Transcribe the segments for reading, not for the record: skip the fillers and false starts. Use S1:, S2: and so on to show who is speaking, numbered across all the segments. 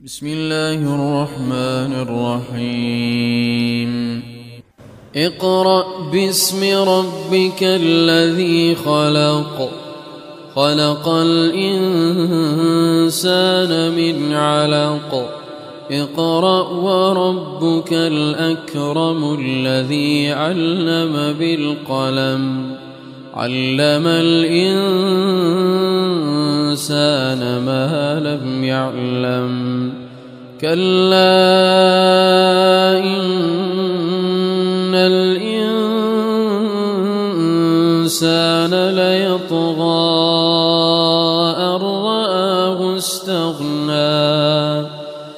S1: بسم الله الرحمن الرحيم اقرأ باسم ربك الذي خلق خلق الإنسان من علق اقرأ وربك الأكرم الذي علم بالقلم علم الإنسان ما لم يعلم كلا إن الإنسان ليطغى أن رآه استغنى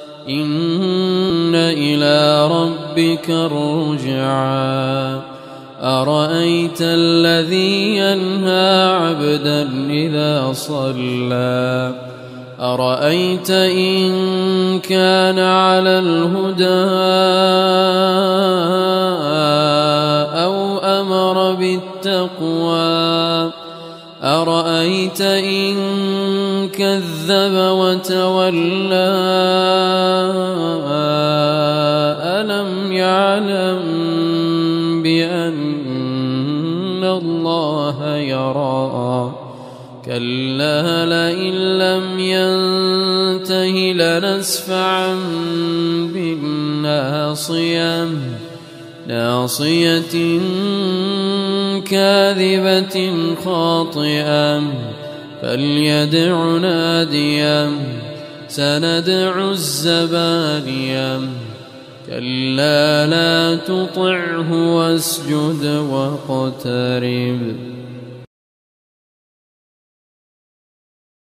S1: إن إلى ربك الرجعى أرأيت الذي ينهى عبدا إذا صلى أرأيت إن كان على الهدى أو أمر بالتقوى أرأيت إن كذب وتولى ألم يعلم بأن الله يرى كلا لئن لم ينته لنسفعا بالناصية ناصية كاذبة خاطئة فليدع ناديا سندع الزبانية كلا لا تطعه واسجد واقترب